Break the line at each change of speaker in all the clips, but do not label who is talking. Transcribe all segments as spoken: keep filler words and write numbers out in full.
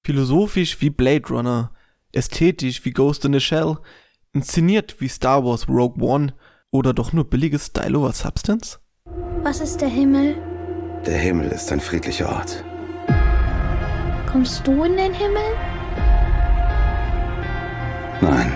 philosophisch wie Blade Runner, ästhetisch wie Ghost in the Shell, inszeniert wie Star Wars Rogue One oder doch nur billiges Style over Substance?
Was ist der Himmel?
Der Himmel ist ein friedlicher Ort.
Kommst du in den Himmel?
Nein.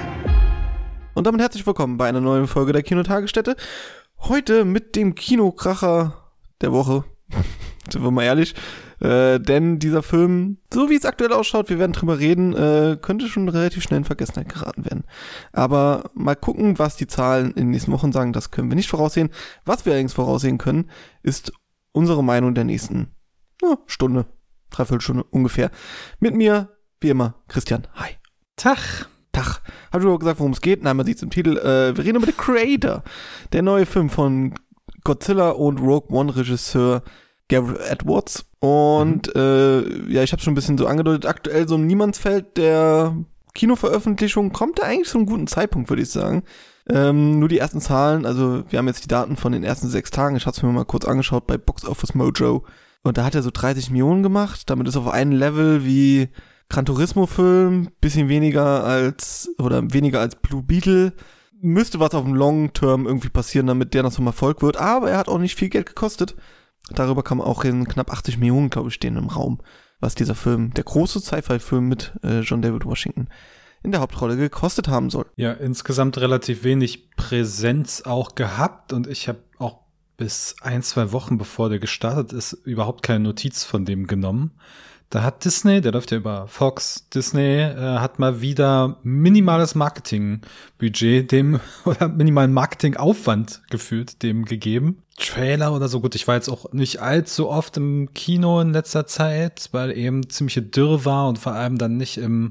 Und damit herzlich willkommen bei einer neuen Folge der Kinotagesstätte. Heute mit dem Kinokracher der Woche. Sind wir mal ehrlich. Äh, denn dieser Film, so wie es aktuell ausschaut, wir werden drüber reden, äh, könnte schon relativ schnell in Vergessenheit geraten werden. Aber mal gucken, was die Zahlen in den nächsten Wochen sagen, das können wir nicht voraussehen. Was wir allerdings voraussehen können, ist unsere Meinung der nächsten oh, Stunde, Dreiviertelstunde ungefähr. Mit mir, wie immer, Christian. Hi.
Tag.
Tag. Hab ich überhaupt gesagt, worum es geht? Nein, man sieht es im Titel. Äh, wir reden über The Creator. Der neue Film von Godzilla und Rogue One Regisseur Gareth Edwards. Und mhm. äh, ja, ich habe schon ein bisschen so angedeutet, aktuell so im Niemandsfeld der Kinoveröffentlichung kommt er eigentlich zu einem guten Zeitpunkt, würde ich sagen. Ähm, nur die ersten Zahlen, also wir haben jetzt die Daten von den ersten sechs Tagen. Ich habe es mir mal kurz angeschaut bei Box Office Mojo. Und da hat er so dreißig Millionen gemacht. Damit ist er auf einem Level wie Gran Turismo-Film, bisschen weniger als, oder weniger als Blue Beetle. Müsste was auf dem Long Term irgendwie passieren, damit der noch zum Erfolg wird. Aber er hat auch nicht viel Geld gekostet. Darüber kann man auch in knapp achtzig Millionen, glaube ich, stehen im Raum, was dieser Film, der große Sci-Fi-Film mit äh, John David Washington, in der Hauptrolle gekostet haben soll.
Ja, insgesamt relativ wenig Präsenz auch gehabt und ich habe auch bis ein, zwei Wochen bevor der gestartet ist, überhaupt keine Notiz von dem genommen. Da hat Disney, der läuft ja über Fox, Disney äh, hat mal wieder minimales Marketingbudget dem, oder minimalen Marketingaufwand gefühlt dem gegeben. Trailer oder so, gut, ich war jetzt auch nicht allzu oft im Kino in letzter Zeit, weil eben ziemliche Dürre war und vor allem dann nicht im,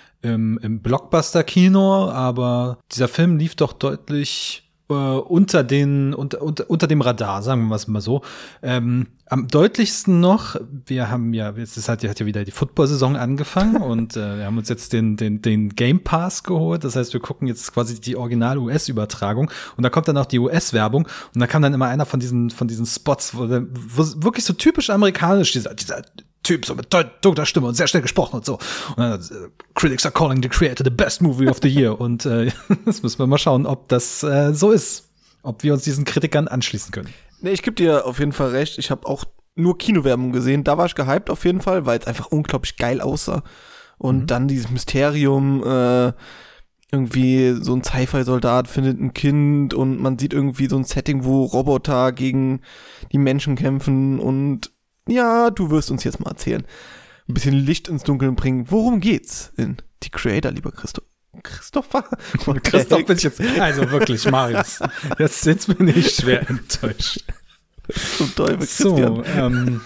im, im Blockbuster-Kino, aber dieser Film lief doch deutlich äh, unter den, unter, unter, unter dem Radar, sagen wir es mal so. Ähm, Am deutlichsten noch, wir haben ja, jetzt ist halt, hat ja wieder die Football-Saison angefangen und äh, wir haben uns jetzt den, den, den Game Pass geholt. Das heißt, wir gucken jetzt quasi die Original-U S-Übertragung und da kommt dann auch die U S-Werbung und da kam dann immer einer von diesen, von diesen Spots, wo, wo wirklich so typisch amerikanisch, dieser, dieser Typ so mit dunkler Stimme und sehr schnell gesprochen und so. Und dann, uh, Critics are calling The Creator the best movie of the year. Und äh, das müssen wir mal schauen, ob das äh, so ist. Ob wir uns diesen Kritikern anschließen können.
Nee, ich gebe dir auf jeden Fall recht. Ich habe auch nur Kinowerbung gesehen. Da war ich gehypt auf jeden Fall, weil es einfach unglaublich geil aussah. Und mhm. dann dieses Mysterium, äh, irgendwie so ein Sci-Fi-Soldat findet ein Kind und man sieht irgendwie so ein Setting, wo Roboter gegen die Menschen kämpfen und ja, du wirst uns jetzt mal erzählen. Ein bisschen Licht ins Dunkeln bringen. Worum geht's in The Creator, lieber Christoph? Christopher?
Okay. Christoph bin ich jetzt, also wirklich, Marius. Jetzt, jetzt bin ich schwer enttäuscht.
So toll, Christian.
So, ähm,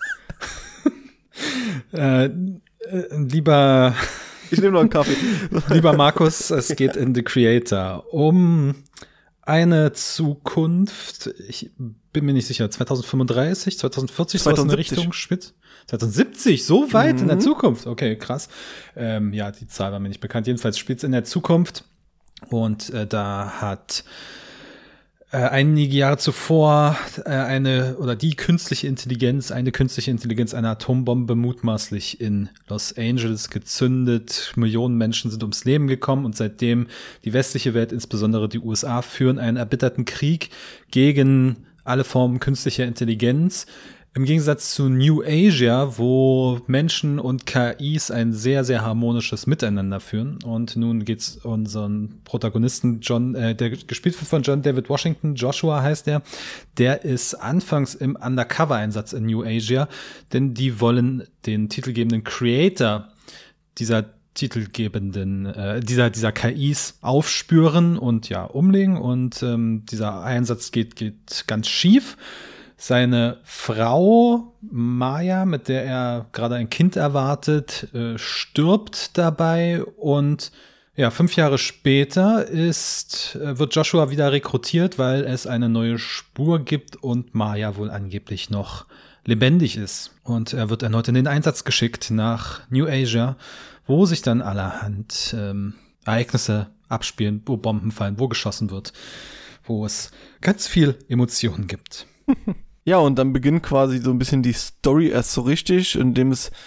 äh, äh, lieber,
ich nehme noch einen Kaffee.
Lieber Markus, es geht in The Creator um eine Zukunft, ich bin mir nicht sicher, zwanzig fünfunddreißig, zwanzig vierzig, so in der Richtung, Schmidt? zwanzig siebzig, so weit mhm. in der Zukunft. Okay, krass. Ähm, ja, die Zahl war mir nicht bekannt. Jedenfalls spielt es in der Zukunft. Und äh, da hat äh, einige Jahre zuvor äh, eine oder die künstliche Intelligenz, eine künstliche Intelligenz, eine Atombombe mutmaßlich in Los Angeles gezündet. Millionen Menschen sind ums Leben gekommen und seitdem die westliche Welt, insbesondere die U S A, führen einen erbitterten Krieg gegen alle Formen künstlicher Intelligenz. Im Gegensatz zu New Asia, wo Menschen und K Is ein sehr, sehr harmonisches Miteinander führen. Und nun geht's unseren Protagonisten John, äh, der gespielt wird von John David Washington, Joshua heißt er. Der ist anfangs im Undercover-Einsatz in New Asia, denn die wollen den titelgebenden Creator dieser titelgebenden, äh, dieser, dieser K Is aufspüren und ja, umlegen. Und ähm, dieser Einsatz geht, geht ganz schief. Seine Frau Maya, mit der er gerade ein Kind erwartet, äh, stirbt dabei und ja, fünf Jahre später ist, äh, wird Joshua wieder rekrutiert, weil es eine neue Spur gibt und Maya wohl angeblich noch lebendig ist. Und er wird erneut in den Einsatz geschickt nach New Asia, wo sich dann allerhand ähm, Ereignisse abspielen, wo Bomben fallen, wo geschossen wird, wo es ganz viel Emotionen gibt.
Ja, und dann beginnt quasi so ein bisschen die Story erst so richtig, indem es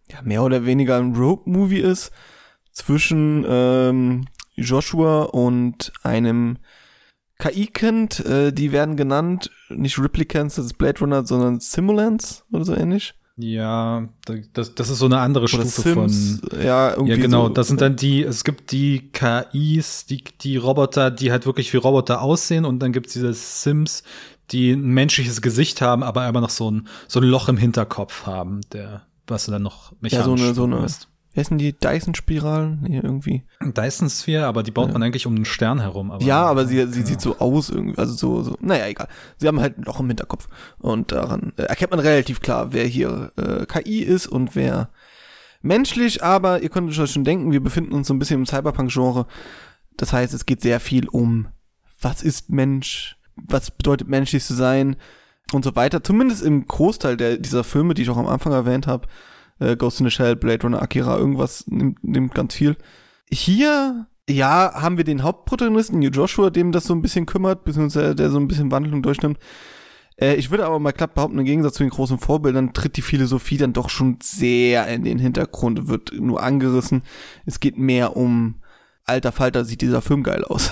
ja, mehr oder weniger ein Rogue-Movie ist zwischen ähm, Joshua und einem K I-Kind, äh, die werden genannt, nicht Replicants, das ist Blade Runner, sondern Simulants oder so ähnlich.
Ja, das, das ist so eine andere
oder
Stufe
Sims,
von.
Ja, irgendwie
ja, genau.
So.
Das sind dann die, es gibt die K Is, die, die Roboter, die halt wirklich wie Roboter aussehen, und dann gibt's diese Sims, die ein menschliches Gesicht haben, aber immer noch so ein, so ein Loch im Hinterkopf haben, der, was du dann noch mechanisch
ja, so eine, so eine,
hast.
Wie heißen die? Dyson-Spiralen? Nee, irgendwie.
Dyson Sphere, aber die baut
ja.
man eigentlich um einen Stern herum. Aber,
ja, aber sie, sie
ja.
sieht so aus irgendwie, also so, so, naja, egal. Sie haben halt ein Loch im Hinterkopf und daran äh, erkennt man relativ klar, wer hier äh, K I ist und wer menschlich, aber ihr könnt euch schon denken, wir befinden uns so ein bisschen im Cyberpunk-Genre. Das heißt, es geht sehr viel um, was ist Mensch, was bedeutet menschlich zu sein und so weiter. Zumindest im Großteil der, dieser Filme, die ich auch am Anfang erwähnt habe, äh, Ghost in the Shell, Blade Runner, Akira, irgendwas nimmt, nimmt ganz viel. Hier, ja, haben wir den Hauptprotagonisten, Joshua, dem das so ein bisschen kümmert, beziehungsweise der so ein bisschen Wandlung durchnimmt. Äh, ich würde aber mal glatt behaupten, im Gegensatz zu den großen Vorbildern tritt die Philosophie dann doch schon sehr in den Hintergrund, wird nur angerissen. Es geht mehr um, alter Falter, sieht dieser Film geil aus.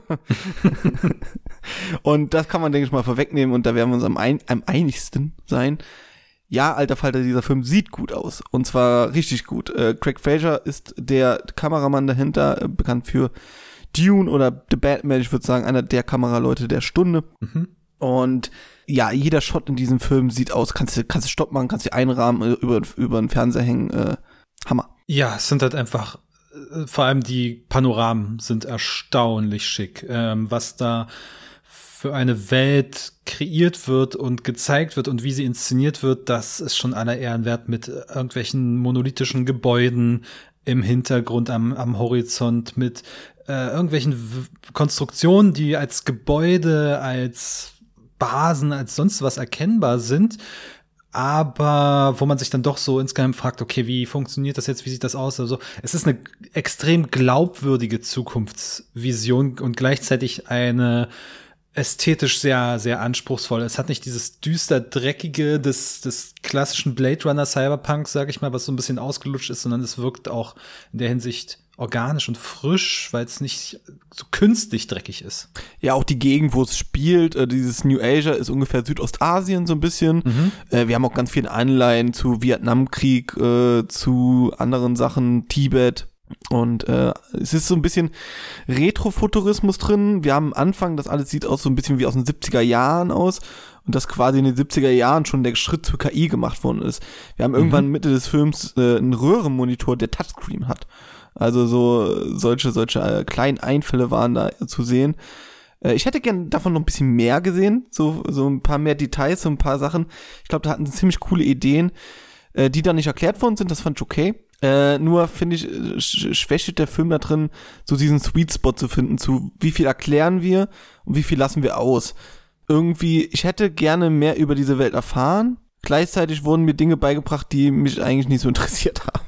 Und das kann man, denke ich mal, vorwegnehmen, und da werden wir uns am, ein, am einigsten sein. Ja, alter Falter, dieser Film sieht gut aus. Und zwar richtig gut. Äh, Craig Fraser ist der Kameramann dahinter, äh, bekannt für Dune oder The Batman, ich würde sagen, einer der Kameraleute der Stunde. Mhm. Und ja, jeder Shot in diesem Film sieht aus, kannst du kannst du Stopp machen, kannst du einrahmen, über, über den Fernseher hängen. Äh, Hammer.
Ja, es sind halt einfach, äh, vor allem die Panoramen sind erstaunlich schick. Ähm, was da für eine Welt kreiert wird und gezeigt wird und wie sie inszeniert wird, das ist schon aller Ehren wert, mit irgendwelchen monolithischen Gebäuden im Hintergrund am, am Horizont, mit äh, irgendwelchen w- Konstruktionen, die als Gebäude, als Basen, als sonst was erkennbar sind, aber wo man sich dann doch so insgeheim fragt, okay, wie funktioniert das jetzt, wie sieht das aus? Also es ist eine extrem glaubwürdige Zukunftsvision und gleichzeitig eine ästhetisch sehr, sehr anspruchsvoll. Es hat nicht dieses düster Dreckige des, des klassischen Blade Runner Cyberpunk, sag ich mal, was so ein bisschen ausgelutscht ist, sondern es wirkt auch in der Hinsicht organisch und frisch, weil es nicht so künstlich dreckig ist.
Ja, auch die Gegend, wo es spielt, äh, dieses New Asia ist ungefähr Südostasien so ein bisschen. Mhm. Äh, wir haben auch ganz viele Anleihen zu Vietnamkrieg, äh, zu anderen Sachen, Tibet. Und äh, es ist so ein bisschen Retrofuturismus drin. Wir haben am Anfang, das alles sieht aus so ein bisschen wie aus den siebziger Jahren aus. Und dass quasi in den siebziger Jahren schon der Schritt zur K I gemacht worden ist. Wir haben mhm. irgendwann Mitte des Films äh, einen Röhrenmonitor, der Touchscreen hat. Also so solche solche äh, kleinen Einfälle waren da zu sehen. Äh, ich hätte gern davon noch ein bisschen mehr gesehen. So so ein paar mehr Details, so ein paar Sachen. Ich glaube, da hatten sie ziemlich coole Ideen, äh, die dann nicht erklärt worden sind. Das fand ich okay. Äh, nur, finde ich, sch- schwächt der Film da drin, so diesen Sweet Spot zu finden, zu wie viel erklären wir und wie viel lassen wir aus. Irgendwie, ich hätte gerne mehr über diese Welt erfahren. Gleichzeitig wurden mir Dinge beigebracht, die mich eigentlich nicht so interessiert haben.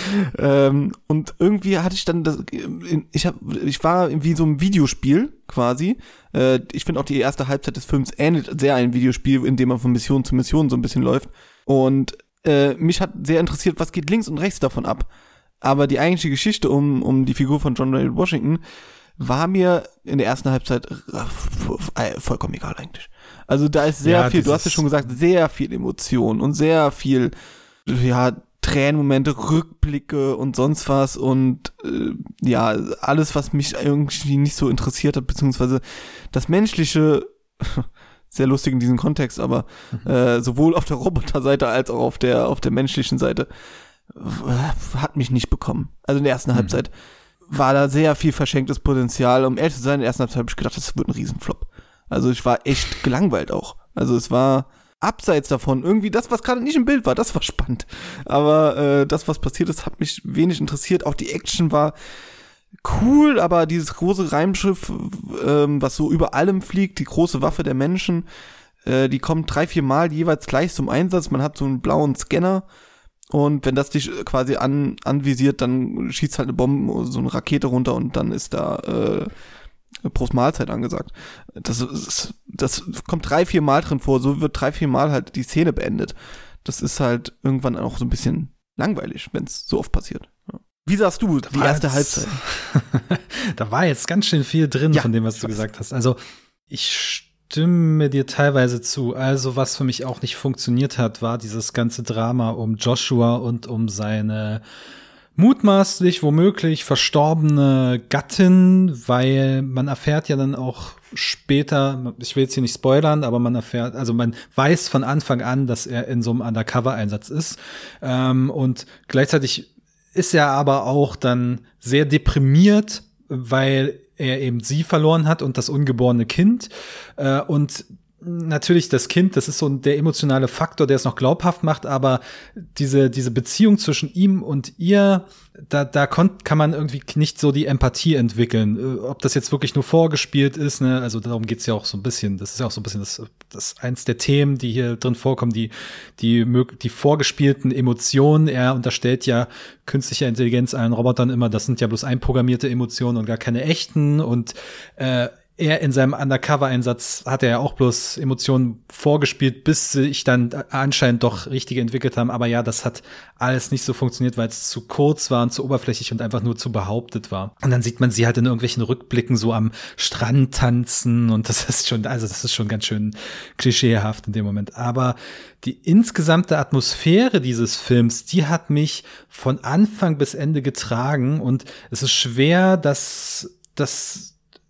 ähm, und irgendwie hatte ich dann das, ich hab, ich war wie so ein Videospiel quasi. Äh, ich finde auch die erste Halbzeit des Films ähnelt sehr einem Videospiel, in dem man von Mission zu Mission so ein bisschen läuft. Und Äh, mich hat sehr interessiert, was geht links und rechts davon ab. Aber die eigentliche Geschichte um um die Figur von John Ray Washington war mir in der ersten Halbzeit äh, vollkommen egal eigentlich. Also da ist sehr ja, viel, du hast ja schon gesagt, sehr viel Emotion und sehr viel, ja, Tränenmomente, Rückblicke und sonst was und äh, ja, alles, was mich irgendwie nicht so interessiert hat, beziehungsweise das Menschliche sehr lustig in diesem Kontext, aber mhm. äh, sowohl auf der Roboterseite als auch auf der auf der menschlichen Seite äh, hat mich nicht bekommen. Also in der ersten mhm. Halbzeit war da sehr viel verschenktes Potenzial. Um ehrlich zu sein, in der ersten Halbzeit habe ich gedacht, das wird ein Riesenflop. Also ich war echt gelangweilt auch. Also es war abseits davon irgendwie das, was gerade nicht im Bild war, das war spannend. Aber äh, das, was passiert ist, hat mich wenig interessiert. Auch die Action war cool, aber dieses große Reimschiff, ähm, was so über allem fliegt, die große Waffe der Menschen, äh, die kommt drei, vier Mal jeweils gleich zum Einsatz. Man hat so einen blauen Scanner und wenn das dich quasi an, anvisiert, dann schießt halt eine Bombe, so eine Rakete runter und dann ist da äh, Prost Mahlzeit angesagt. Das ist, das kommt drei, vier Mal drin vor, so wird drei, vier Mal halt die Szene beendet. Das ist halt irgendwann auch so ein bisschen langweilig, wenn es so oft passiert. Ja. Wie sagst du die erste jetzt, Halbzeit?
Da war jetzt ganz schön viel drin ja, von dem, was du gesagt hast. Also ich stimme dir teilweise zu. Also was für mich auch nicht funktioniert hat, war dieses ganze Drama um Joshua und um seine mutmaßlich, womöglich verstorbene Gattin, weil man erfährt ja dann auch später, ich will jetzt hier nicht spoilern, aber man erfährt, also man weiß von Anfang an, dass er in so einem Undercover-Einsatz ist. Ähm, und gleichzeitig ist er aber auch dann sehr deprimiert, weil er eben sie verloren hat und das ungeborene Kind. Äh, und natürlich das Kind, das ist so der emotionale Faktor, der es noch glaubhaft macht, aber diese diese Beziehung zwischen ihm und ihr, da da kon- kann man irgendwie nicht so die Empathie entwickeln. Ob das jetzt wirklich nur vorgespielt ist, ne, also darum geht's ja auch so ein bisschen. Das ist ja auch so ein bisschen das, das eins der Themen, die hier drin vorkommen, die die die vorgespielten Emotionen. Er unterstellt ja künstlicher Intelligenz allen Robotern immer, das sind ja bloß einprogrammierte Emotionen und gar keine echten und äh, er in seinem Undercover-Einsatz hat er ja auch bloß Emotionen vorgespielt, bis sich dann anscheinend doch richtige entwickelt haben. Aber ja, das hat alles nicht so funktioniert, weil es zu kurz war und zu oberflächlich und einfach nur zu behauptet war. Und dann sieht man sie halt in irgendwelchen Rückblicken so am Strand tanzen und das ist schon, also das ist schon ganz schön klischeehaft in dem Moment. Aber die insgesamte Atmosphäre dieses Films, die hat mich von Anfang bis Ende getragen und es ist schwer, dass das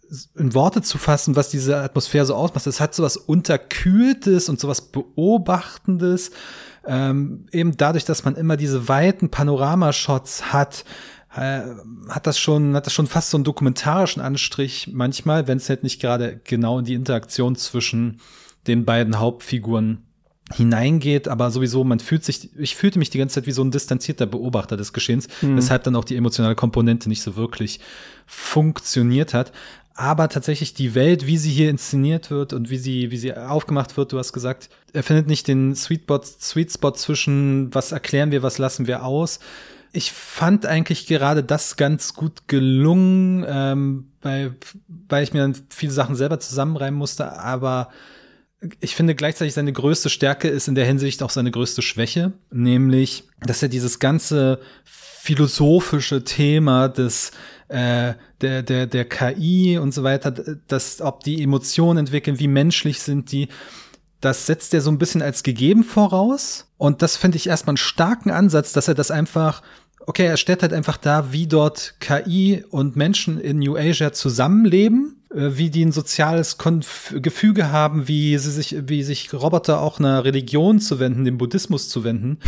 in Worte zu fassen, was diese Atmosphäre so ausmacht. Es hat sowas Unterkühltes und sowas Beobachtendes. Ähm, eben dadurch, dass man immer diese weiten Panoramashots hat, äh, hat das schon, hat das schon fast so einen dokumentarischen Anstrich manchmal, wenn es halt nicht gerade genau in die Interaktion zwischen den beiden Hauptfiguren hineingeht, aber sowieso, man fühlt sich, ich fühlte mich die ganze Zeit wie so ein distanzierter Beobachter des Geschehens, mhm. weshalb dann auch die emotionale Komponente nicht so wirklich funktioniert hat. Aber tatsächlich die Welt, wie sie hier inszeniert wird und wie sie, wie sie aufgemacht wird, du hast gesagt, er findet nicht den Sweet Spot, Sweet Spot zwischen, was erklären wir, was lassen wir aus. Ich fand eigentlich gerade das ganz gut gelungen, ähm, weil, weil ich mir dann viele Sachen selber zusammenreimen musste, aber ich finde gleichzeitig seine größte Stärke ist in der Hinsicht auch seine größte Schwäche, nämlich, dass er dieses ganze philosophische Thema des äh, der der der K I und so weiter, dass ob die Emotionen entwickeln, wie menschlich sind die, das setzt er so ein bisschen als gegeben voraus und das finde ich erstmal einen starken Ansatz, dass er das einfach, okay, er stellt halt einfach dar, wie dort K I und Menschen in New Asia zusammenleben, wie die ein soziales Konf- Gefüge haben, wie sie sich, wie sich Roboter auch einer Religion zuwenden, dem Buddhismus zuwenden.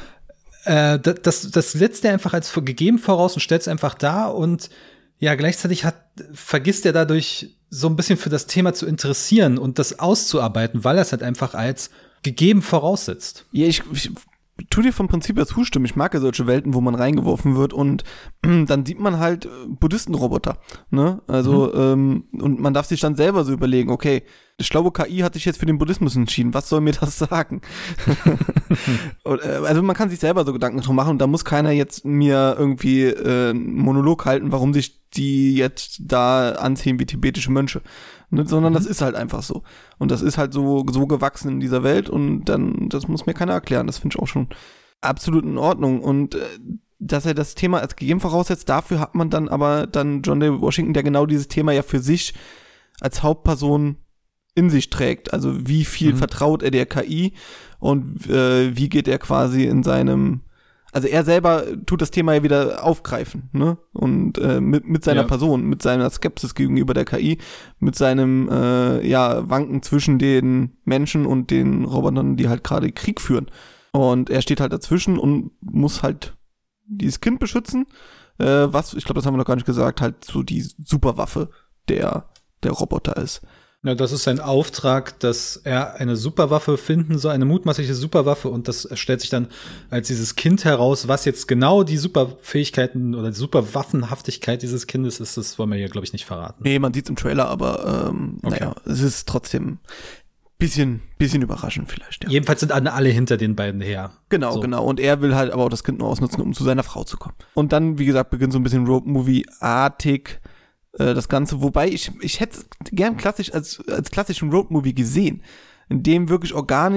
äh, das, das setzt er einfach als gegeben voraus und stellt es einfach dar und ja, gleichzeitig hat, vergisst er dadurch so ein bisschen für das Thema zu interessieren und das auszuarbeiten, weil er es halt einfach als gegeben voraussetzt.
Ja, ich, ich tu dir vom Prinzip her zustimmen. Ich mag ja solche Welten, wo man reingeworfen wird und dann sieht man halt Buddhistenroboter, ne? Also, mhm. ähm, und man darf sich dann selber so überlegen, okay, ich glaube, K I hat sich jetzt für den Buddhismus entschieden. Was soll mir das sagen? und, äh, also man kann sich selber so Gedanken drum machen und da muss keiner jetzt mir irgendwie äh, einen Monolog halten, warum sich die jetzt da anziehen wie tibetische Mönche. Ne? Sondern mhm. das ist halt einfach so. Und das ist halt so, so gewachsen in dieser Welt und dann, das muss mir keiner erklären. Das finde ich auch schon absolut in Ordnung. Und äh, dass er das Thema als gegeben voraussetzt, dafür hat man dann aber dann John David Washington, der genau dieses Thema ja für sich als Hauptperson in sich trägt. Also wie viel mhm. vertraut er der K I und äh, wie geht er quasi in seinem, also er selber tut das Thema ja wieder aufgreifen, ne? Und äh, mit mit seiner ja. Person, mit seiner Skepsis gegenüber der K I, mit seinem äh, ja Wanken zwischen den Menschen und den Robotern, die halt gerade Krieg führen. Und er steht halt dazwischen und muss halt dieses Kind beschützen, äh, was, ich glaube, das haben wir noch gar nicht gesagt, halt so die Superwaffe der der Roboter ist.
Ja, das ist sein Auftrag, dass er eine Superwaffe finden soll, eine mutmaßliche Superwaffe, und das stellt sich dann als dieses Kind heraus, was jetzt genau die Superfähigkeiten oder die Superwaffenhaftigkeit dieses Kindes ist, das wollen wir hier, glaube ich, nicht verraten.
Nee, man sieht's im Trailer, aber ähm, okay. naja, es ist trotzdem bisschen, bisschen überraschend vielleicht, ja.
Jedenfalls sind alle hinter den beiden her.
Genau, so. genau. Und er will halt aber auch das Kind nur ausnutzen, um zu seiner Frau zu kommen. Und dann, wie gesagt, beginnt so ein bisschen Road-Movie-artig das Ganze, wobei ich ich hätte gern klassisch als als klassischen Roadmovie gesehen, in dem wirklich organisch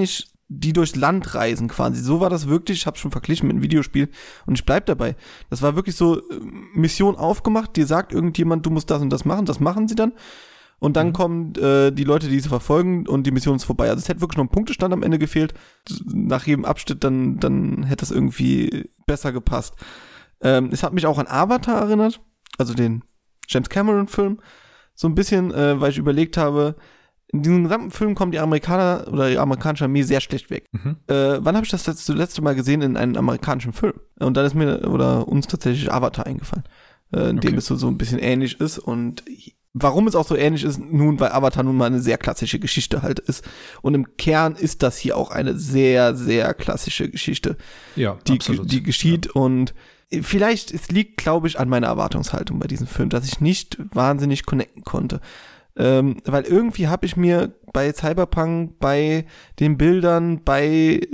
die durchs Land reisen quasi. So war das wirklich, ich habe schon verglichen mit einem Videospiel und ich bleib dabei. Das war wirklich so, Mission aufgemacht, dir sagt irgendjemand, du musst das und das machen, das machen sie dann. Und dann mhm. kommen äh, die Leute, die sie verfolgen und die Mission ist vorbei. Also es hätte wirklich noch ein Punktestand am Ende gefehlt. Nach jedem Abschnitt, dann, dann hätte es irgendwie besser gepasst. Ähm, es hat mich auch an Avatar erinnert, also den James Cameron-Film. So ein bisschen, äh, weil ich überlegt habe, in diesem gesamten Film kommen die Amerikaner oder die amerikanische Armee sehr schlecht weg. Mhm. Äh, wann habe ich das das letzte Mal gesehen in einem amerikanischen Film? Und dann ist mir oder uns tatsächlich Avatar eingefallen, äh, in okay. dem es so, so ein bisschen ähnlich ist. Und warum es auch so ähnlich ist, nun, weil Avatar nun mal eine sehr klassische Geschichte halt ist. Und im Kern ist das hier auch eine sehr, sehr klassische Geschichte,
ja,
die,
absolut.
die geschieht.
Ja.
Und vielleicht, es liegt, glaube ich, an meiner Erwartungshaltung bei diesem Film, dass ich nicht wahnsinnig connecten konnte. Ähm, weil irgendwie habe ich mir bei Cyberpunk, bei den Bildern, bei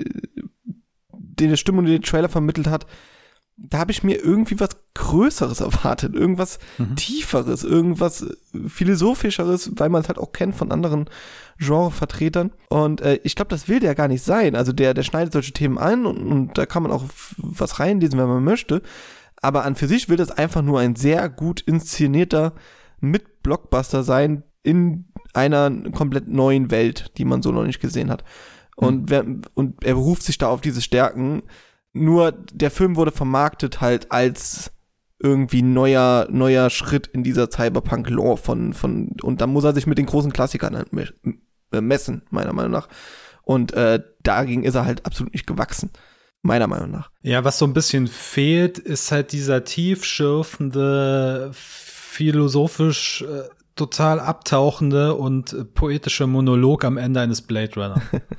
der Stimmung, die der Trailer vermittelt hat, da habe ich mir irgendwie was Größeres erwartet, irgendwas mhm. Tieferes, irgendwas Philosophischeres, weil man es halt auch kennt von anderen Genrevertretern. Und äh, ich glaube, das will der gar nicht sein. Also der, der schneidet solche Themen ein und, und da kann man auch was reinlesen, wenn man möchte. Aber an für sich will das einfach nur ein sehr gut inszenierter Mit-Blockbuster sein in einer komplett neuen Welt, die man so noch nicht gesehen hat. Und, mhm. wer, und er beruft sich da auf diese Stärken. Nur der Film wurde vermarktet halt als irgendwie neuer neuer Schritt in dieser Cyberpunk-Lore von von und da muss er sich mit den großen Klassikern halt me- messen, meiner Meinung nach. Und äh, dagegen ist er halt absolut nicht gewachsen, meiner Meinung nach.
Ja, was so ein bisschen fehlt, ist halt dieser tiefschürfende, philosophisch äh, total abtauchende und äh, poetische Monolog am Ende eines Blade Runner.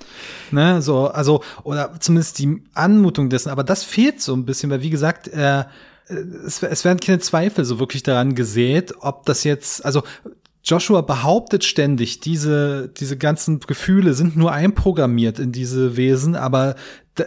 Ne, so, also, oder zumindest die Anmutung dessen, aber das fehlt so ein bisschen, weil wie gesagt, äh, es, es werden keine Zweifel so wirklich daran gesät, ob das jetzt, also Joshua behauptet ständig, diese, diese ganzen Gefühle sind nur einprogrammiert in diese Wesen, aber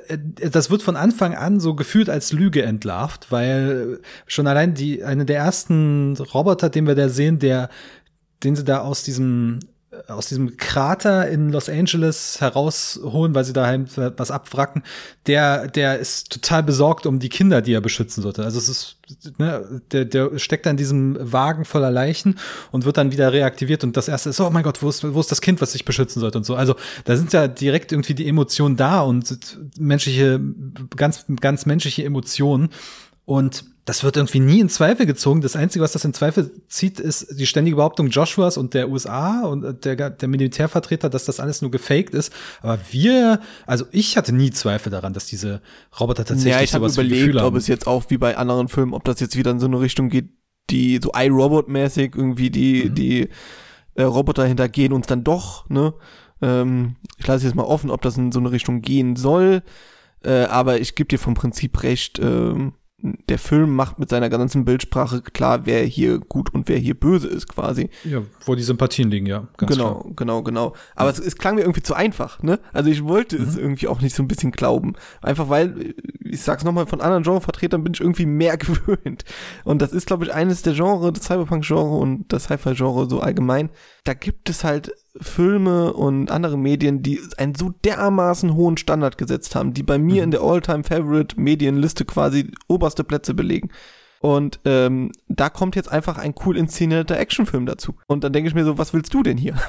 das wird von Anfang an so gefühlt als Lüge entlarvt, weil schon allein die, eine der ersten Roboter, den wir da sehen, der, den sie da aus diesem, aus diesem Krater in Los Angeles herausholen, weil sie da halt was abwracken, der, der ist total besorgt um die Kinder, die er beschützen sollte. Also es ist, ne, der, der steckt da in diesem Wagen voller Leichen und wird dann wieder reaktiviert und das erste ist, oh mein Gott, wo ist, wo ist das Kind, was ich beschützen sollte und so. Also da sind ja direkt irgendwie die Emotionen da und menschliche, ganz, ganz menschliche Emotionen und das wird irgendwie nie in Zweifel gezogen. Das Einzige, was das in Zweifel zieht, ist die ständige Behauptung Joshuas und der U S A und der, der Militärvertreter, dass das alles nur gefaked ist. Aber wir, also ich hatte nie Zweifel daran, dass diese Roboter tatsächlich
ja, ich
sowas
überlegt,
wie Gefühle haben.
Ob es jetzt auch wie bei anderen Filmen, ob das jetzt wieder in so eine Richtung geht, die so iRobot-mäßig irgendwie die, mhm. die äh, Roboter hintergehen uns dann doch, ne? Ähm, ich lasse jetzt mal offen, ob das in so eine Richtung gehen soll. Äh, aber ich gebe dir vom Prinzip recht, ähm, der Film macht mit seiner ganzen Bildsprache klar, wer hier gut und wer hier böse ist, quasi.
Ja, wo die Sympathien liegen, ja. Ganz
genau,
klar.
genau, genau. Aber ja. es, es klang mir irgendwie zu einfach, ne? Also ich wollte mhm. es irgendwie auch nicht so ein bisschen glauben. Einfach weil, ich sag's nochmal, von anderen Genrevertretern bin ich irgendwie mehr gewöhnt. Und das ist, glaube ich, eines der Genre, das Cyberpunk-Genre und das Sci-Fi-Genre so allgemein. Da gibt es halt Filme und andere Medien, die einen so dermaßen hohen Standard gesetzt haben, die bei mir mhm. in der All-Time-Favorite-Medienliste quasi oberste Plätze belegen. Und ähm, da kommt jetzt einfach ein cool inszenierter Actionfilm dazu. Und dann denke ich mir so, was willst du denn hier?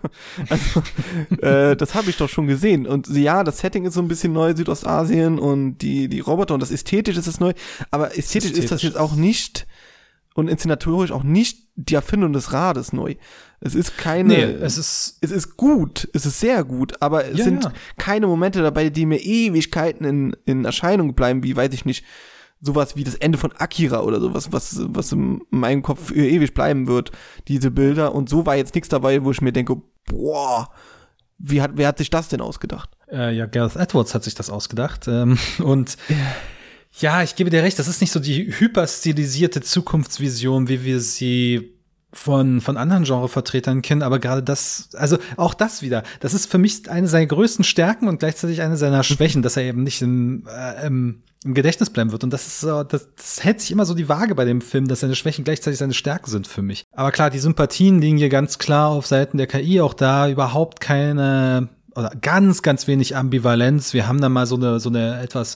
also, äh, das habe ich doch schon gesehen. Und ja, das Setting ist so ein bisschen neu, Südostasien und die die Roboter und das ästhetisch ist es neu. Aber ästhetisch, ästhetisch ist das jetzt auch nicht und inszenatorisch auch nicht die Erfindung des Rades neu. Es ist keine,
nee, es ist,
es ist gut, es ist sehr gut, aber es
ja,
sind
ja.
keine Momente dabei, die mir Ewigkeiten in, in Erscheinung bleiben, wie, weiß ich nicht, sowas wie das Ende von Akira oder sowas, was, was in meinem Kopf für ewig bleiben wird, diese Bilder. Und so war jetzt nichts dabei, wo ich mir denke, boah, wie hat, wer hat sich das denn ausgedacht?
Äh, ja, Gareth Edwards hat sich das ausgedacht. Ähm, und ja, ich gebe dir recht, das ist nicht so die hyperstilisierte Zukunftsvision, wie wir sie von von anderen Genrevertretern kennen, aber gerade das, also auch das wieder, das ist für mich eine seiner größten Stärken und gleichzeitig eine seiner Schwächen, dass er eben nicht im, äh, im, im Gedächtnis bleiben wird. Und das ist so, das, das hält sich immer so die Waage bei dem Film, dass seine Schwächen gleichzeitig seine Stärken sind für mich. Aber klar, die Sympathien liegen hier ganz klar auf Seiten der K I, auch da überhaupt keine oder ganz, ganz wenig Ambivalenz. Wir haben da mal so eine, so eine etwas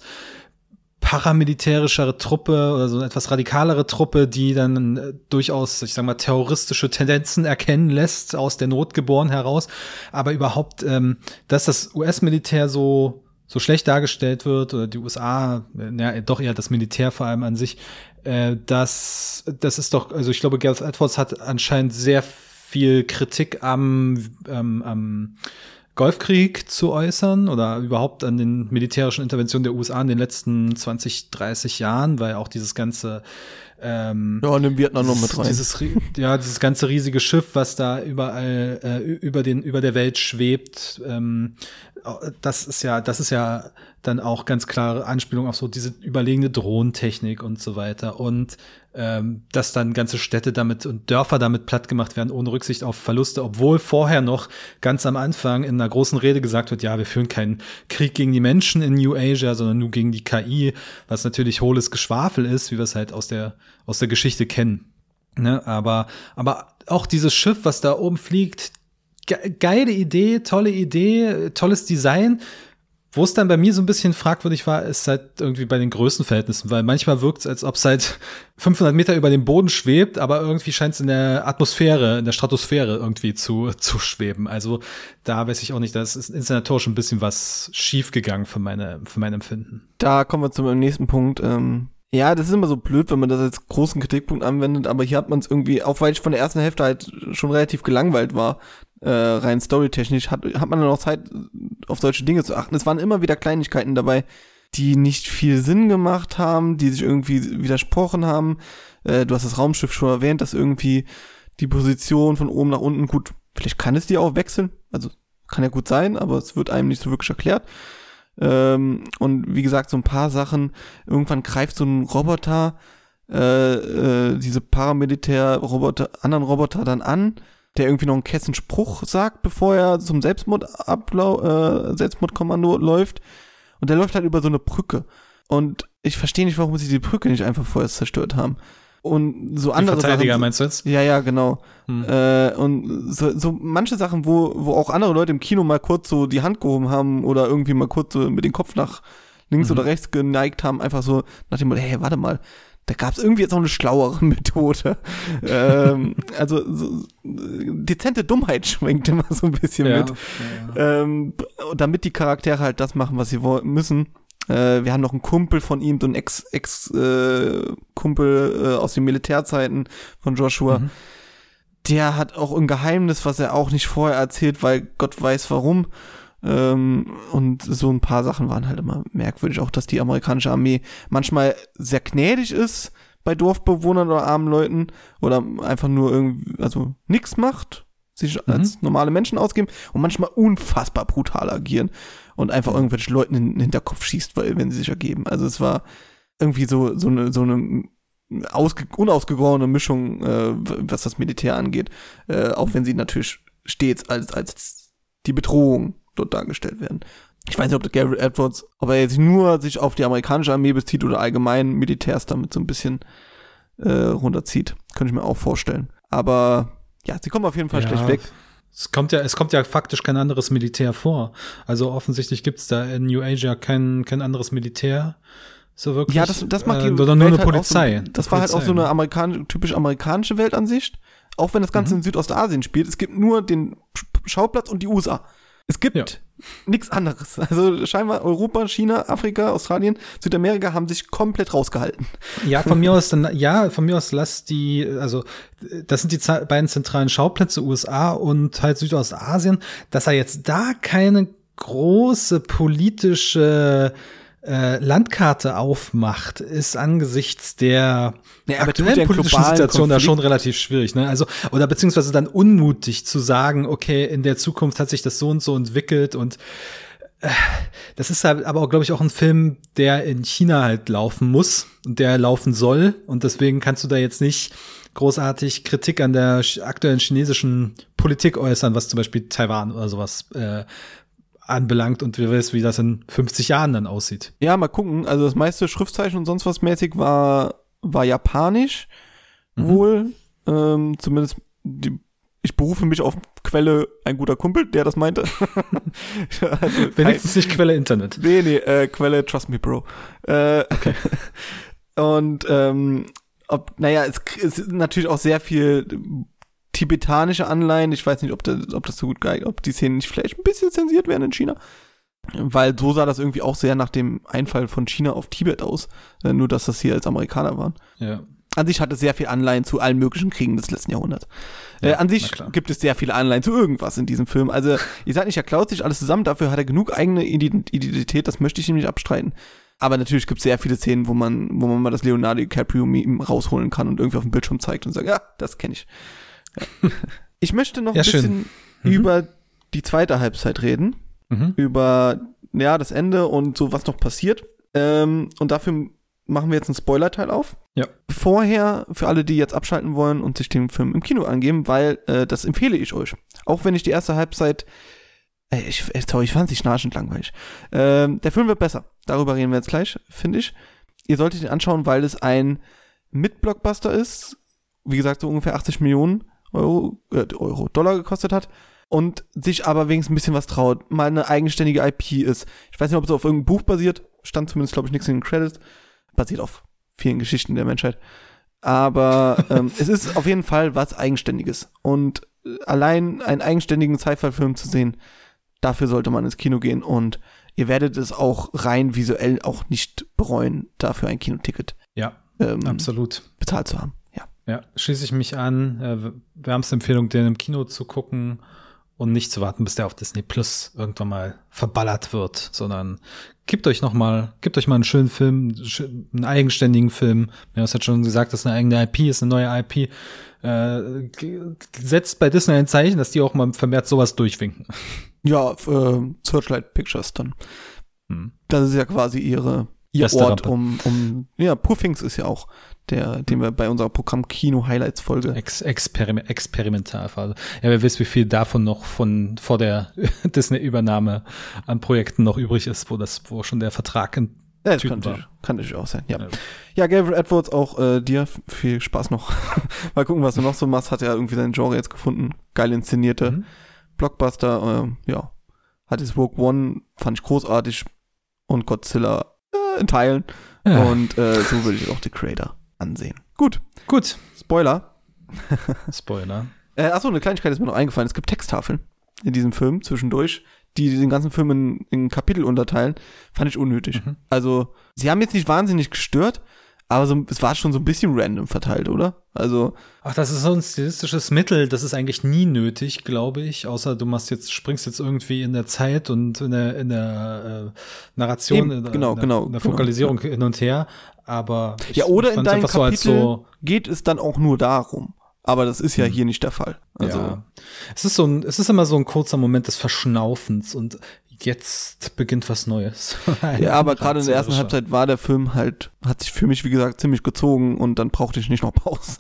paramilitärischere Truppe oder so eine etwas radikalere Truppe, die dann äh, durchaus, ich sag mal, terroristische Tendenzen erkennen lässt, aus der Not geboren heraus. Aber überhaupt, ähm, dass das U S-Militär so so schlecht dargestellt wird, oder die U S A, ja, doch eher das Militär vor allem an sich, äh, das, das ist doch, also ich glaube, Gareth Edwards hat anscheinend sehr viel Kritik am, ähm, am Golfkrieg zu äußern oder überhaupt an den militärischen Interventionen der U S A in den letzten zwanzig, dreißig Jahren, weil auch dieses ganze ähm,
ja, nimm Vietnam noch mit rein.
Dieses, ja, dieses ganze riesige Schiff, was da überall äh, über den über der Welt schwebt, ähm, das ist ja, das ist ja dann auch ganz klare Anspielung auf so diese überlegene Drohnentechnik und so weiter und ähm, dass dann ganze Städte damit und Dörfer damit platt gemacht werden, ohne Rücksicht auf Verluste, obwohl vorher noch ganz am Anfang in einer großen Rede gesagt wird, ja, wir führen keinen Krieg gegen die Menschen in New Asia, sondern nur gegen die K I, was natürlich hohles Geschwafel ist, wie wir es halt aus der aus der Geschichte kennen. Ne? Aber aber auch dieses Schiff, was da oben fliegt, ge- geile Idee, tolle Idee, tolles Design. Wo es dann bei mir so ein bisschen fragwürdig war, ist halt irgendwie bei den Größenverhältnissen, weil manchmal wirkt es, als ob es halt fünfhundert Meter über dem Boden schwebt, aber irgendwie scheint es in der Atmosphäre, in der Stratosphäre irgendwie zu zu schweben. Also da weiß ich auch nicht, da ist inszenatorisch ein bisschen was schief gegangen für meine für mein Empfinden.
Da kommen wir zum nächsten Punkt. Ähm, ja, das ist immer so blöd, wenn man das als großen Kritikpunkt anwendet, aber hier hat man es irgendwie, auch weil ich von der ersten Hälfte halt schon relativ gelangweilt war, äh, rein storytechnisch, hat, hat man dann auch Zeit, auf solche Dinge zu achten. Es waren immer wieder Kleinigkeiten dabei, die nicht viel Sinn gemacht haben, die sich irgendwie widersprochen haben. Äh, du hast das Raumschiff schon erwähnt, dass irgendwie die Position von oben nach unten, gut, vielleicht kann es die auch wechseln, also kann ja gut sein, aber es wird einem nicht so wirklich erklärt. Ähm, und wie gesagt, so ein paar Sachen, irgendwann greift so ein Roboter, äh, äh, diese Paramilitär-Roboter, anderen Roboter dann an, der irgendwie noch einen Kessenspruch sagt, bevor er zum Selbstmordablau, äh, Selbstmordkommando läuft. Und der läuft halt über so eine Brücke. Und ich verstehe nicht, warum sie die Brücke nicht einfach vorher zerstört haben. Und so andere
die Verteidiger,
Sachen,
meinst du jetzt?
Ja, ja, genau.
Hm.
Äh, und so, so manche Sachen, wo, wo auch andere Leute im Kino mal kurz so die Hand gehoben haben oder irgendwie mal kurz so mit dem Kopf nach links mhm. oder rechts geneigt haben, einfach so nach dem Motto, hey, warte mal, da gab es irgendwie jetzt noch eine schlauere Methode. ähm, also so, dezente Dummheit schwenkt immer so ein bisschen
ja,
mit.
Ja, ja.
Ähm, damit die Charaktere halt das machen, was sie wollen, müssen. Äh, wir haben noch einen Kumpel von ihm, so einen Ex, Ex äh, Kumpel äh, aus den Militärzeiten von Joshua. Mhm. Der hat auch ein Geheimnis, was er auch nicht vorher erzählt, weil Gott weiß warum. Ähm, und so ein paar Sachen waren halt immer merkwürdig. Auch, dass die amerikanische Armee manchmal sehr gnädig ist bei Dorfbewohnern oder armen Leuten oder einfach nur irgendwie, also nichts macht, sich mhm. als normale Menschen ausgeben und manchmal unfassbar brutal agieren und einfach mhm. irgendwelche Leuten in den Hinterkopf schießt, weil, wenn sie sich ergeben. Also es war irgendwie so, so eine, so eine ausge- unausgegorene Mischung, äh, was das Militär angeht, äh, auch wenn sie natürlich stets als, als die Bedrohung dort dargestellt werden. Ich weiß nicht, ob der Gareth Edwards, ob er jetzt nur sich auf die amerikanische Armee bezieht oder allgemein Militärs damit so ein bisschen äh, runterzieht. Könnte ich mir auch vorstellen. Aber ja, sie kommen auf jeden Fall
ja,
schlecht weg.
Es kommt ja, es kommt ja faktisch kein anderes Militär vor. Also offensichtlich gibt's da in New Asia kein, kein anderes Militär. So wirklich.
Ja, das, das macht die
äh, Welt
Welt
nur eine
halt
Polizei.
Auch so, das war halt auch so eine amerikanische, typisch amerikanische Weltansicht. Auch wenn das Ganze mhm. in Südostasien spielt. Es gibt nur den Schauplatz und die U S A. Es gibt ja. nichts anderes. Also scheinbar Europa, China, Afrika, Australien, Südamerika haben sich komplett rausgehalten.
Ja, von mir aus dann, ja, von mir aus lass die, also das sind die z- beiden zentralen Schauplätze, U S A und halt Südostasien, dass er jetzt da keine große politische äh, Landkarte aufmacht, ist angesichts der
ja,
aktuellen politischen Situation da schon relativ schwierig, ne? Also, oder beziehungsweise dann unmutig zu sagen, okay, in der Zukunft hat sich das so und so entwickelt und äh, das ist halt aber auch, glaube ich, auch ein Film, der in China halt laufen muss und der laufen soll und deswegen kannst du da jetzt nicht großartig Kritik an der aktuellen chinesischen Politik äußern, was zum Beispiel Taiwan oder sowas äh, anbelangt und wir wissen, wie das in fünfzig Jahren dann aussieht.
Ja, mal gucken. Also das meiste Schriftzeichen und sonst was mäßig war war japanisch mhm. wohl. Ähm, zumindest die, ich berufe mich auf Quelle ein guter Kumpel, der das meinte.
Also, wenigstens nicht Quelle Internet.
Nee, nee, äh, Quelle Trust Me Bro. Äh, okay. Und ähm, ob, naja, es, es ist natürlich auch sehr viel tibetanische Anleihen. Ich weiß nicht, ob das, ob das so gut geeignet, ob die Szenen nicht vielleicht ein bisschen zensiert werden in China. Weil so sah das irgendwie auch sehr nach dem Einfall von China auf Tibet aus. Äh, nur, dass das hier als Amerikaner waren.
Ja.
An sich hat es sehr viel Anleihen zu allen möglichen Kriegen des letzten Jahrhunderts. Ja, äh, an sich gibt es sehr viele Anleihen zu irgendwas in diesem Film. Also, ihr seid nicht, er klaut sich alles zusammen, dafür hat er genug eigene Identität, das möchte ich ihm nicht abstreiten. Aber natürlich gibt es sehr viele Szenen, wo man, wo man mal das Leonardo DiCaprio-Meme rausholen kann und irgendwie auf dem Bildschirm zeigt und sagt, ja, das kenne ich. Ja. Ich möchte noch ja, ein bisschen mhm. über die zweite Halbzeit reden. Mhm. Über, ja, das Ende und so, was noch passiert. Ähm, und dafür machen wir jetzt einen Spoiler-Teil auf.
Ja.
Vorher, für alle, die jetzt abschalten wollen und sich den Film im Kino angeben, weil äh, das empfehle ich euch. Auch wenn ich die erste Halbzeit, äh, ich, sorry, ich fand sie schnarchend langweilig. Ähm, der Film wird besser. Darüber reden wir jetzt gleich, finde ich. Ihr solltet ihn anschauen, weil es ein Mit-Blockbuster ist. Wie gesagt, so ungefähr achtzig Millionen Euro, äh, Euro, Dollar gekostet hat. Und sich aber wenigstens ein bisschen was traut. Mal eine eigenständige I P ist. Ich weiß nicht, ob es auf irgendeinem Buch basiert. Stand zumindest, glaube ich, nichts in den Credits. Basiert auf vielen Geschichten der Menschheit. Aber ähm, es ist auf jeden Fall was Eigenständiges. Und allein einen eigenständigen Sci-Fi-Film zu sehen, dafür sollte man ins Kino gehen. Und ihr werdet es auch rein visuell auch nicht bereuen, dafür ein Kinoticket
ja,
ähm,
absolut
bezahlt zu haben. Ja,
ja, schließe ich mich an. Äh, wärmste Empfehlung, den im Kino zu gucken und nicht zu warten, bis der auf Disney Plus irgendwann mal verballert wird, sondern Gebt euch noch mal, gebt euch mal einen schönen Film, einen eigenständigen Film. Mir hat schon gesagt, das ist eine eigene I P, ist eine neue I P. Äh, setzt bei Disney ein Zeichen, dass die auch mal vermehrt sowas durchwinken.
Ja, äh, Searchlight Pictures dann. Hm. Das ist ja quasi ihre ihr
Beste
Ort,
Rampe.
um, um, ja, Puffings ist ja auch der, den wir bei unserer Programm Kino-Highlights-Folge.
Ex Experiment, Experimentalphase. Ja, wer weiß, wie viel davon noch von vor der Disney-Übernahme an Projekten noch übrig ist, wo das, wo schon der Vertrag in
ja, das kann natürlich, kann natürlich auch sein, ja. Ja, ja Gabriel Edwards, auch äh, dir viel Spaß noch. Mal gucken, was du noch so machst. Hat ja irgendwie sein Genre jetzt gefunden. Geil inszenierte mhm. Blockbuster, äh, ja. Hat jetzt Rogue One, fand ich großartig. Und Godzilla äh, in Teilen. Ja. Und äh, so würde ich auch The Creator ansehen. Gut.
Gut.
Spoiler.
Spoiler.
äh, achso, eine Kleinigkeit ist mir noch eingefallen. Es gibt Texttafeln in diesem Film zwischendurch, die den ganzen Film in, in Kapitel unterteilen. Fand ich unnötig. Mhm. Also, sie haben jetzt nicht wahnsinnig gestört, aber so, es war schon so ein bisschen random verteilt, oder? Also.
Ach, das ist so ein stilistisches Mittel, das ist eigentlich nie nötig, glaube ich, außer du machst jetzt, springst jetzt irgendwie in der Zeit und in der, in der äh, Narration,
Eben,
in der,
genau,
in der,
genau,
in der
genau.
Fokalisierung hin und her, aber ich
ja, oder in deinem
so
Kapitel
so
geht es dann auch nur darum. Aber das ist ja hm. hier nicht der Fall. Also.
Ja. Es ist so ein, es ist immer so ein kurzer Moment des Verschnaufens und jetzt beginnt was Neues.
Ja, aber gerade in der ersten Halbzeit war der Film halt, hat sich für mich, wie gesagt, ziemlich gezogen und dann brauchte ich nicht noch Pausen.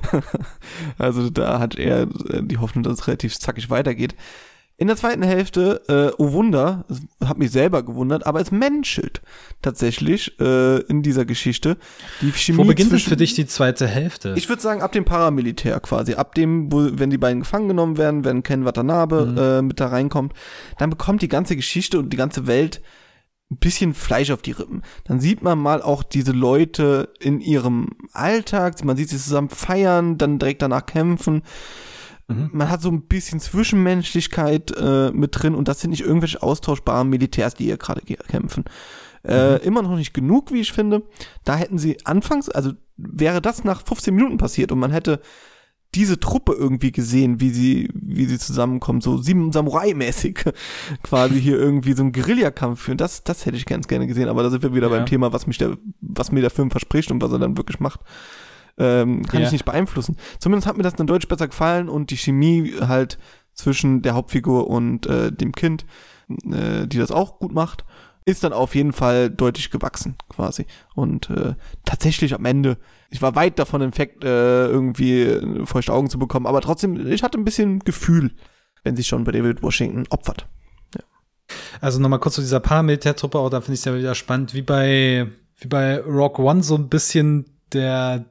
Also da hat er die Hoffnung, dass es relativ zackig weitergeht. In der zweiten Hälfte, äh, oh Wunder, hat mich selber gewundert, aber es menschelt tatsächlich äh, in dieser Geschichte. Die Chemie
Wo beginnt
zwischen,
es für dich die zweite Hälfte?
Ich würde sagen, ab dem Paramilitär quasi. Ab dem, wo, wenn die beiden gefangen genommen werden, wenn Ken Watanabe mhm. äh, mit da reinkommt, dann bekommt die ganze Geschichte und die ganze Welt ein bisschen Fleisch auf die Rippen. Dann sieht man mal auch diese Leute in ihrem Alltag, man sieht sie zusammen feiern, dann direkt danach kämpfen. Mhm. Man hat so ein bisschen Zwischenmenschlichkeit äh, mit drin und das sind nicht irgendwelche austauschbaren Militärs, die hier gerade kämpfen. Äh, mhm. Immer noch nicht genug, wie ich finde. Da hätten sie anfangs, also wäre das nach fünfzehn Minuten passiert und man hätte diese Truppe irgendwie gesehen, wie sie wie sie zusammenkommt, so sieben Samurai-mäßig quasi hier irgendwie so einen Guerillakampf führen. Das das hätte ich ganz gerne gesehen, aber da sind wir wieder ja. beim Thema, was mich der was mir der Film verspricht und was er dann wirklich macht. Ähm, kann ja. ich nicht beeinflussen. Zumindest hat mir das dann deutlich besser gefallen und die Chemie halt zwischen der Hauptfigur und äh, dem Kind, äh, die das auch gut macht, ist dann auf jeden Fall deutlich gewachsen quasi. Und äh, tatsächlich am Ende, ich war weit davon entfernt, äh, irgendwie feuchte Augen zu bekommen, aber trotzdem, ich hatte ein bisschen Gefühl, wenn sich schon bei David Washington opfert. Ja.
Also nochmal kurz zu dieser Paramilitärtruppe, auch da finde ich es ja wieder spannend, wie bei, wie bei Rogue One so ein bisschen der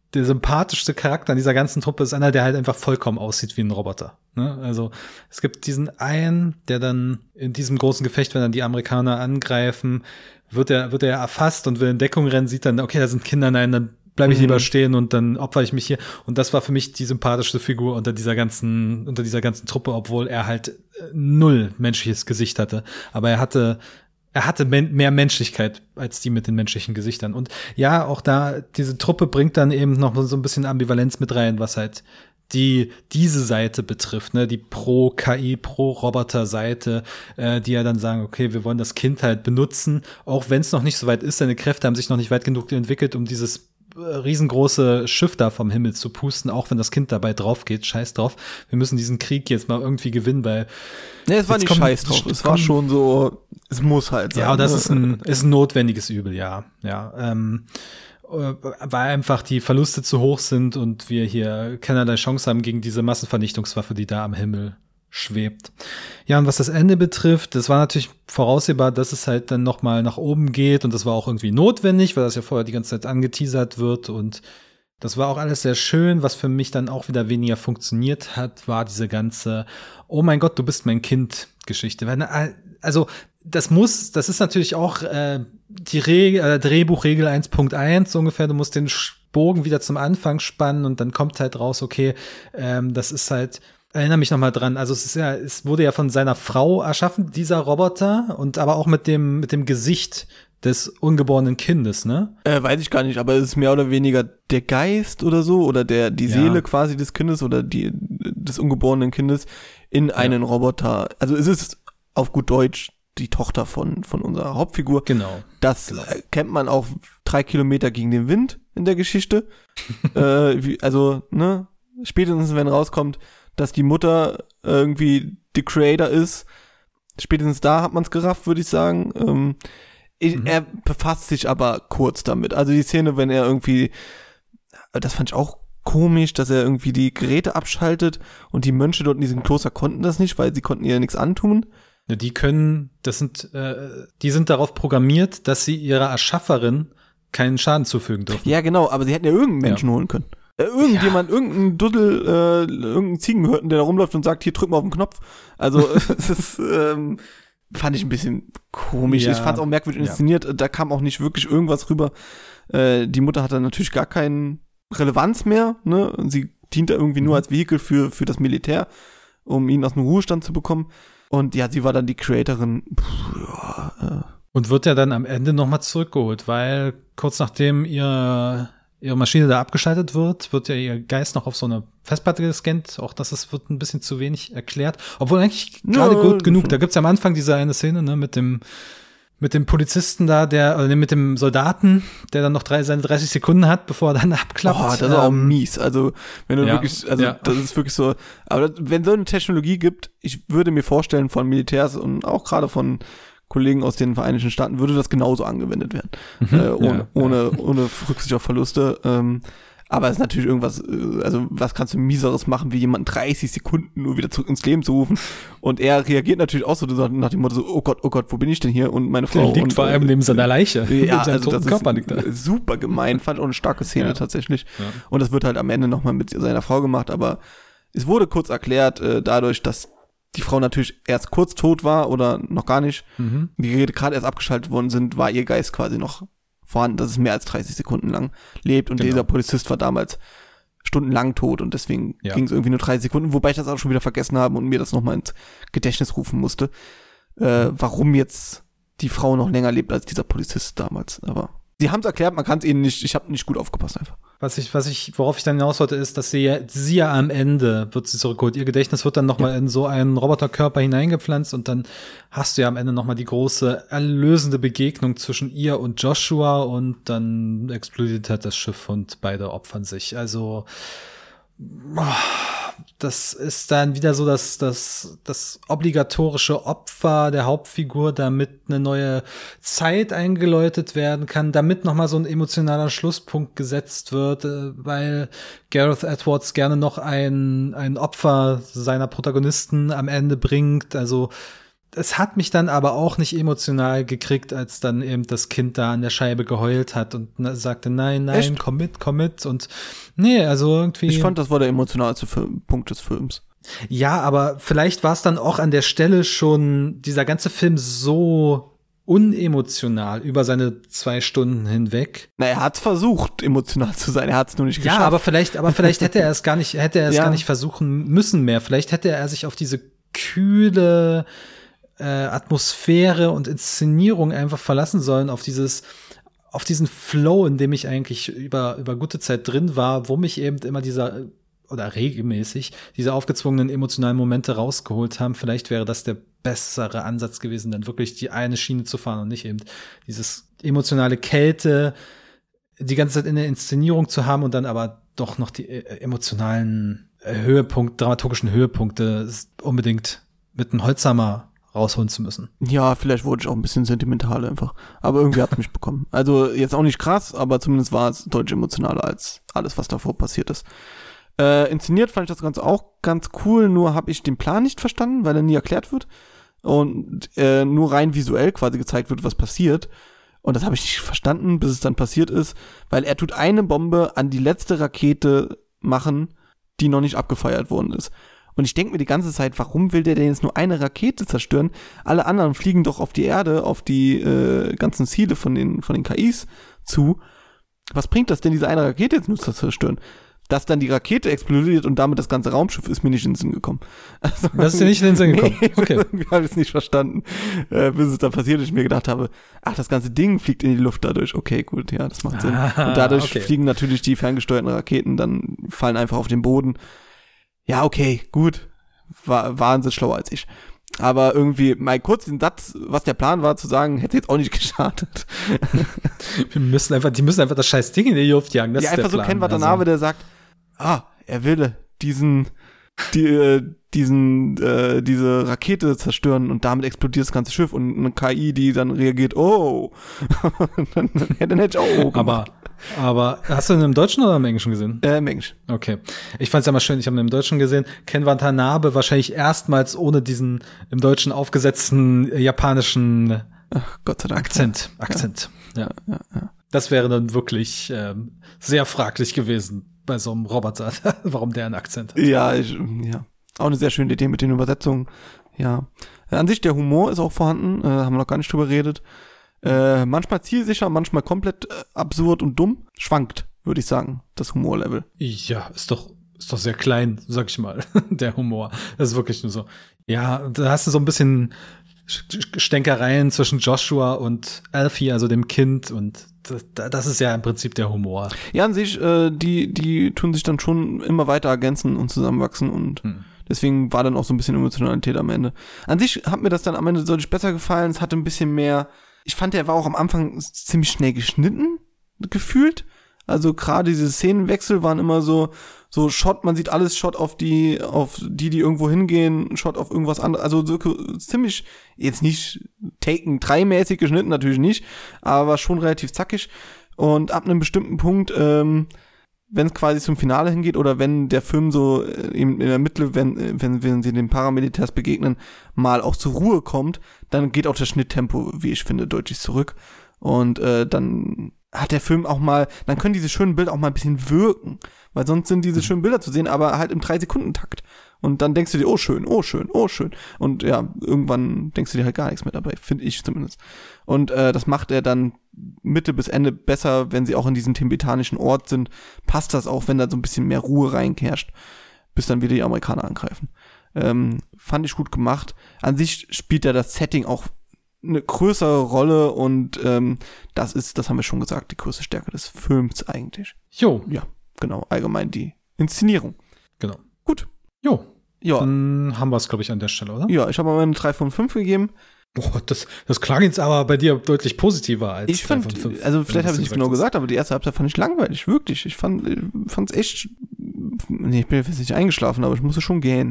der sympathischste Charakter in dieser ganzen Truppe ist einer, der halt einfach vollkommen aussieht wie ein Roboter. Ne? Also es gibt diesen einen, der dann in diesem großen Gefecht, wenn dann die Amerikaner angreifen, wird er wird er erfasst und will in Deckung rennen, sieht dann, okay, da sind Kinder, nein, dann bleibe ich
Mhm.
lieber stehen und dann opfer ich mich hier. Und das war für mich die sympathischste Figur unter dieser ganzen unter dieser ganzen Truppe, obwohl er halt äh, null menschliches Gesicht hatte. Aber er hatte Er hatte men- mehr Menschlichkeit als die mit den menschlichen Gesichtern. Und ja, auch da, diese Truppe bringt dann eben noch so ein bisschen Ambivalenz mit rein, was halt die diese Seite betrifft, ne, die Pro-K I, Pro-Roboter-Seite, äh, die ja dann sagen, okay, wir wollen das Kind halt benutzen, auch wenn es noch nicht so weit ist, seine Kräfte haben sich noch nicht weit genug entwickelt, um dieses äh, riesengroße Schiff da vom Himmel zu pusten, auch wenn das Kind dabei drauf geht, scheiß drauf. Wir müssen diesen Krieg jetzt mal irgendwie gewinnen, weil
Ne, es war
jetzt
nicht
kommen-
scheiß drauf. Es war
kommen-
schon so, es muss halt sein.
Ja, das
ne?
ist ein, ist ein notwendiges Übel, ja. Ja, ähm, äh, weil einfach die Verluste zu hoch sind und wir hier keinerlei Chance haben gegen diese Massenvernichtungswaffe, die da am Himmel schwebt. Ja, und was das Ende betrifft, das war natürlich voraussehbar, dass es halt dann noch mal nach oben geht und das war auch irgendwie notwendig, weil das ja vorher die ganze Zeit angeteasert wird und das war auch alles sehr schön. Was für mich dann auch wieder weniger funktioniert hat, war diese ganze Oh mein Gott, du bist mein Kind Geschichte. Weil, also das muss, das ist natürlich auch äh, die Regel, äh, Drehbuchregel eins Punkt eins so ungefähr. Du musst den Bogen wieder zum Anfang spannen und dann kommt halt raus, okay, ähm, das ist halt, erinnere mich noch mal dran. Also es ist ja, es wurde ja von seiner Frau erschaffen, dieser Roboter, und aber auch mit dem mit dem Gesicht des ungeborenen Kindes, ne?
Äh, weiß ich gar nicht, aber es ist mehr oder weniger der Geist oder so oder der die
Ja.
Seele quasi des Kindes oder die des ungeborenen Kindes in einen Roboter. Also es ist auf gut Deutsch die Tochter von von unserer Hauptfigur.
Genau.
Das
Genau.
äh, kennt man auch drei Kilometer gegen den Wind in der Geschichte. äh, wie, also ne, spätestens wenn rauskommt, dass die Mutter irgendwie die Creator ist, spätestens da hat man es gerafft, würde ich sagen. Ähm, Ich,
Mhm.
Er befasst sich aber kurz damit. Also die Szene, wenn er irgendwie, das fand ich auch komisch, dass er irgendwie die Geräte abschaltet und die Mönche dort in diesem Kloster konnten das nicht, weil sie konnten ihr nichts antun.
Ja, die können, das sind, äh, die sind darauf programmiert, dass sie ihrer Erschafferin keinen Schaden zufügen dürfen.
Ja, genau, aber sie hätten ja irgendeinen Menschen holen können. Äh, irgendjemand, irgendein Duddel, äh, irgendein Ziegenhirten, der da rumläuft und sagt, hier drück mal auf den Knopf. Also es ist, ähm, fand ich ein bisschen komisch.
Ja,
Ich fand es auch merkwürdig
ja.
inszeniert. Da kam auch nicht wirklich irgendwas rüber. Äh, die Mutter hatte natürlich gar keine Relevanz mehr. Ne? Sie diente irgendwie nur als Vehikel für, für das Militär, um ihn aus dem Ruhestand zu bekommen. Und ja, sie war dann die Creatorin. Puh, ja, äh.
Und wird ja dann am Ende nochmal zurückgeholt, weil kurz nachdem ihr, ihre Maschine da abgeschaltet wird, wird ja ihr Geist noch auf so eine Festplatte gescannt. Auch das ist, wird ein bisschen zu wenig erklärt. Obwohl eigentlich gerade
Ja,
gut genug.
schon.
Da gibt's ja am Anfang diese eine Szene, ne, mit dem mit dem Polizisten da, der, oder mit dem Soldaten, der dann noch drei, seine dreißig Sekunden hat, bevor er dann abklappt.
Boah, das ist auch
Ähm,
mies. Also, wenn du
ja,
wirklich, also,
ja.
das ist wirklich so, aber das, wenn so eine Technologie gibt, ich würde mir vorstellen, von Militärs und auch gerade von Kollegen aus den Vereinigten Staaten, würde das genauso angewendet werden. äh, ohne,
ja, ja.
ohne, ohne Rücksicht auf Verluste. Ähm, aber es ist natürlich irgendwas, äh, also, was kannst du Mieseres machen, wie jemanden dreißig Sekunden nur wieder zurück ins Leben zu rufen? Und er reagiert natürlich auch so nach dem Motto so, oh Gott, oh Gott, wo bin ich denn hier? Und meine Frau.
Der liegt
und,
vor allem
äh,
neben seiner Leiche.
Ja,
Neben seinem
also
toten
das
Körper liegt er.
ist super gemein, fand ich auch eine starke Szene
Ja.
tatsächlich.
Ja.
Und das wird halt am Ende nochmal mit seiner Frau gemacht, aber es wurde kurz erklärt, äh, dadurch, dass die Frau natürlich erst kurz tot war oder noch gar nicht,
Mhm.
die Geräte gerade erst abgeschaltet worden sind, war ihr Geist quasi noch vorhanden, dass es mehr als dreißig Sekunden lang lebt und
Genau.
dieser Polizist war damals stundenlang tot und deswegen
Ja.
ging es irgendwie nur dreißig Sekunden, wobei ich das auch schon wieder vergessen habe und mir das nochmal ins Gedächtnis rufen musste, äh, warum jetzt die Frau noch länger lebt als dieser Polizist damals, aber sie haben es erklärt, man kann es ihnen nicht, ich habe nicht gut aufgepasst einfach.
Was ich, was ich, worauf ich dann hinaus wollte, ist, dass sie ja, sie ja am Ende wird sie zurückgeholt. Ihr Gedächtnis wird dann nochmal in so einen Roboterkörper hineingepflanzt und dann hast du ja am Ende nochmal die große erlösende Begegnung zwischen ihr und Joshua und dann explodiert halt das Schiff und beide opfern sich. Also, das ist dann wieder so das, das, das obligatorische Opfer der Hauptfigur, damit eine neue Zeit eingeläutet werden kann, damit nochmal so ein emotionaler Schlusspunkt gesetzt wird, äh, weil Gareth Edwards gerne noch ein, ein Opfer seiner Protagonisten am Ende bringt. Also, es hat mich dann aber auch nicht emotional gekriegt, als dann eben das Kind da an der Scheibe geheult hat und sagte, nein, nein, Echt? komm mit, komm mit. Und nee, also irgendwie.
Ich fand, das war der emotionalste Film, Punkt des Films.
Ja, aber vielleicht war es dann auch an der Stelle schon dieser ganze Film so unemotional über seine zwei Stunden hinweg.
Na, er hat's versucht, emotional zu sein. Er hat's nur nicht geschafft.
Ja, aber vielleicht, aber vielleicht hätte er es gar nicht, hätte er es ja. gar nicht versuchen müssen mehr. Vielleicht hätte er sich auf diese kühle äh, Atmosphäre und Inszenierung einfach verlassen sollen, auf dieses, auf diesen Flow, in dem ich eigentlich über über gute Zeit drin war, wo mich eben immer dieser oder regelmäßig diese aufgezwungenen emotionalen Momente rausgeholt haben. Vielleicht wäre das der bessere Ansatz gewesen, dann wirklich die eine Schiene zu fahren und nicht eben dieses emotionale Kälte die ganze Zeit in der Inszenierung zu haben und dann aber doch noch die emotionalen Höhepunkte, dramaturgischen Höhepunkte unbedingt mit einem Holzhammer rausholen zu müssen.
Ja, vielleicht wurde ich auch ein bisschen sentimental einfach. Aber irgendwie hat es mich bekommen. Also jetzt auch nicht krass, aber zumindest war es deutlich emotionaler als alles, was davor passiert ist. Äh, inszeniert fand ich das Ganze auch ganz cool, nur habe ich den Plan nicht verstanden, weil er nie erklärt wird und äh, nur rein visuell quasi gezeigt wird, was passiert. Und das habe ich nicht verstanden, bis es dann passiert ist, weil er tut eine Bombe an die letzte Rakete machen, die noch nicht abgefeuert worden ist. Und ich denke mir die ganze Zeit, warum will der denn jetzt nur eine Rakete zerstören? Alle anderen fliegen doch auf die Erde, auf die äh, ganzen Ziele von den, von den K Is zu. Was bringt das denn, diese eine Rakete jetzt nur zu zerstören? Dass dann die Rakete explodiert und damit das ganze Raumschiff ist mir nicht in den Sinn gekommen. Also,
das ist dir nicht in den Sinn gekommen?
Nee,
okay.
Ich habe es nicht verstanden, äh, bis es dann passiert ist. Ich mir gedacht habe, ach, das ganze Ding fliegt in die Luft dadurch. Okay, gut, ja, das macht Sinn.
Ah,
und dadurch
okay.
fliegen natürlich die ferngesteuerten Raketen, dann fallen einfach auf den Boden. Ja, okay, gut. War, waren sie schlauer als ich. Aber irgendwie mal kurz den Satz, was der Plan war, zu sagen, hätte jetzt auch nicht geschadet.
Wir müssen einfach, die müssen einfach das scheiß Ding in die Luft jagen. Das
ja,
ist der
einfach
Plan.
so Ken Watanabe, also. Der sagt, ah, er will diesen, die, äh, diesen, äh, diese Rakete zerstören und damit explodiert das ganze Schiff und eine K I, die dann reagiert, oh. dann, dann, dann hätte ich auch oh
aber, aber hast du ihn im Deutschen oder im Englischen gesehen?
Äh, im Englischen.
Okay. Ich fand's ja mal schön, ich habe ihn im Deutschen gesehen. Ken Watanabe wahrscheinlich erstmals ohne diesen im Deutschen aufgesetzten äh, japanischen
Ach, Gott sei Dank.
Akzent. Akzent. Ja. Ja, ja, ja. Das wäre dann wirklich ähm, sehr fraglich gewesen bei so einem Roboter, warum der einen Akzent hat.
Ja, ich, ja. Auch eine sehr schöne Idee mit den Übersetzungen. Ja. An sich, der Humor ist auch vorhanden, äh, haben wir noch gar nicht drüber geredet. Äh, manchmal zielsicher, manchmal komplett äh, absurd und dumm. Schwankt, würde ich sagen, das Humorlevel.
Ja, ist doch, ist doch sehr klein, sag ich mal, der Humor. Das ist wirklich nur so. Ja, da hast du so ein bisschen Stänkereien zwischen Joshua und Alfie, also dem Kind, und das, das ist ja im Prinzip der Humor.
Ja, an sich, äh, die, die tun sich dann schon immer weiter ergänzen und zusammenwachsen und hm. deswegen war dann auch so ein bisschen Emotionalität am Ende. An sich hat mir das dann am Ende deutlich besser gefallen, es hatte ein bisschen mehr, ich fand, der war auch am Anfang ziemlich schnell geschnitten, gefühlt. Also gerade diese Szenenwechsel waren immer so, so Shot, man sieht alles Shot auf die, auf die, die irgendwo hingehen, Shot auf irgendwas anderes, also so ziemlich, jetzt nicht Taken drei mäßig geschnitten, natürlich nicht, aber schon relativ zackig. Und ab einem bestimmten Punkt, ähm, wenn es quasi zum Finale hingeht oder wenn der Film so in, in der Mitte, wenn, wenn, wenn sie den Paramilitärs begegnen, mal auch zur Ruhe kommt, dann geht auch das Schnitttempo, wie ich finde, deutlich zurück. Und äh, dann hat der Film auch mal, dann können diese schönen Bilder auch mal ein bisschen wirken, weil sonst sind diese schönen Bilder zu sehen, aber halt im drei Sekunden Takt. Und dann denkst du dir, oh schön, oh schön, oh schön. Und ja, irgendwann denkst du dir halt gar nichts mehr dabei, finde ich zumindest. Und äh, das macht er dann Mitte bis Ende besser, wenn sie auch in diesem tibetanischen Ort sind. Passt das auch, wenn da so ein bisschen mehr Ruhe reinkehrt, bis dann wieder die Amerikaner angreifen. Ähm, fand ich gut gemacht. An sich spielt ja das Setting auch eine größere Rolle und ähm, das ist, das haben wir schon gesagt, die größte Stärke des Films eigentlich.
Jo.
Ja, genau, allgemein die Inszenierung.
Genau.
Gut.
Jo.
Ja.
Dann haben wir es, glaube ich, an der Stelle, oder?
Ja, ich habe mal eine drei von fünf gegeben.
Boah, das, das klang jetzt aber bei dir deutlich positiver als
ich fand,
drei von fünf.
Also vielleicht habe ich nicht genau gesagt, aber die erste Halbzeit fand ich langweilig, wirklich. Ich fand es echt, nee, ich bin jetzt nicht eingeschlafen, aber ich musste schon gähnen.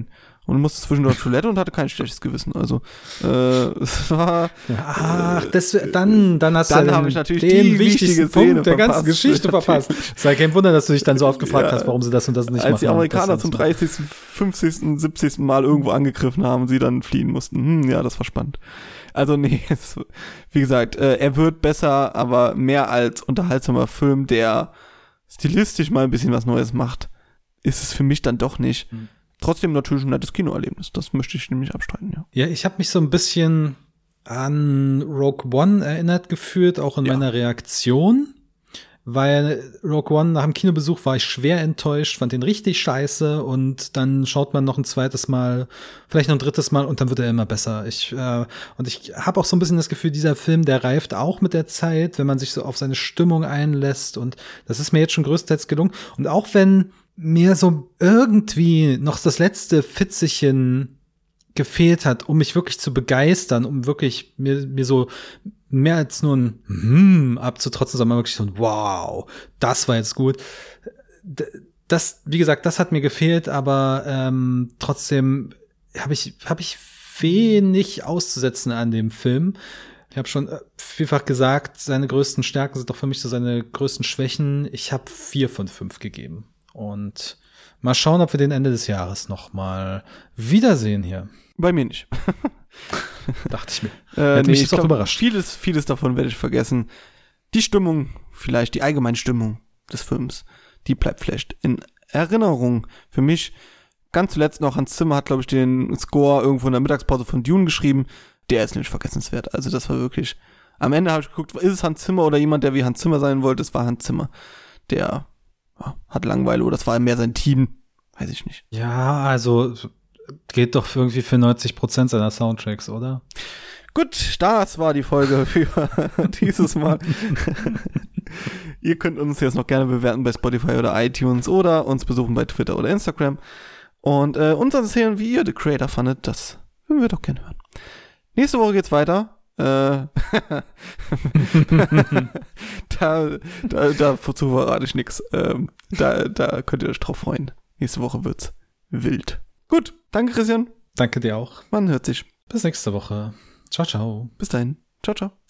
und musste zwischendurch auf Toilette und hatte kein schlechtes Gewissen. Also, äh, es war...
Ach, das, dann, dann hast
dann
du
habe ich natürlich
den
die
wichtigsten
Szene
Punkt der ganzen
verpasst.
Geschichte verpasst. Es sei kein Wunder, dass du dich dann so oft gefragt
Ja.
hast, warum sie das und das nicht machen.
Als die Amerikaner
Das
zum
ist-
dreißigsten, fünfzigsten, siebzigsten Mal irgendwo angegriffen haben und sie dann fliehen mussten. Hm, ja, das war spannend. Also nee, es, wie gesagt, äh, er wird besser, aber mehr als unterhaltsamer Film, der stilistisch mal ein bisschen was Neues macht, ist es für mich dann doch nicht.
Hm.
Trotzdem natürlich ein nettes Kinoerlebnis. Das möchte ich nämlich abstreiten, ja.
Ja, ich habe mich so ein bisschen an Rogue One erinnert gefühlt, auch in
Ja.
meiner Reaktion. Weil Rogue One nach dem Kinobesuch war ich schwer enttäuscht, fand den richtig scheiße und dann schaut man noch ein zweites Mal, vielleicht noch ein drittes Mal und dann wird er immer besser. Ich äh, und ich habe auch so ein bisschen das Gefühl, dieser Film, der reift auch mit der Zeit, wenn man sich so auf seine Stimmung einlässt und das ist mir jetzt schon größtenteils gelungen. Und auch wenn mir so irgendwie noch das letzte Fitzelchen gefehlt hat, um mich wirklich zu begeistern, um wirklich mir, mir so mehr als nur ein Hm abzutrotzen, sondern wirklich so ein Wow, das war jetzt gut. D- Das, wie gesagt, das hat mir gefehlt, aber ähm, trotzdem habe ich, hab ich wenig auszusetzen an dem Film. Ich habe schon äh, vielfach gesagt, seine größten Stärken sind doch für mich so seine größten Schwächen. Ich habe vier von fünf gegeben. Und mal schauen, ob wir den Ende des Jahres noch mal wiedersehen hier.
Bei mir nicht.
Dachte ich mir.
Äh,
Hätte mich
nee,
das auch
glaub,
überrascht.
Vieles, vieles davon werde ich vergessen. Die Stimmung, vielleicht die allgemeine Stimmung des Films, die bleibt vielleicht in Erinnerung. Für mich, ganz zuletzt noch, Hans Zimmer hat, glaube ich, den Score irgendwo in der Mittagspause von Dune geschrieben. Der ist nicht vergessenswert. Also das war wirklich, am Ende habe ich geguckt, ist es Hans Zimmer oder jemand, der wie Hans Zimmer sein wollte? Es war Hans Zimmer. Der ja, hat Langeweile oder das war mehr sein Team. Weiß ich nicht.
Ja, also geht doch für irgendwie für neunzig Prozent seiner Soundtracks, oder?
Gut, das war die Folge für dieses Mal. Ihr könnt uns jetzt noch gerne bewerten bei Spotify oder iTunes oder uns besuchen bei Twitter oder Instagram. Und äh, uns erzählen, wie ihr The Creator fandet. Das würden wir doch gerne hören. Nächste Woche geht's weiter. Äh, da, da, dazu verrate ich nix. Ähm, da, da könnt ihr euch drauf freuen. Nächste Woche wird's wild. Gut, danke Christian.
Danke dir auch.
Man hört sich.
Bis nächste Woche. Ciao, ciao.
Bis dahin. Ciao, ciao.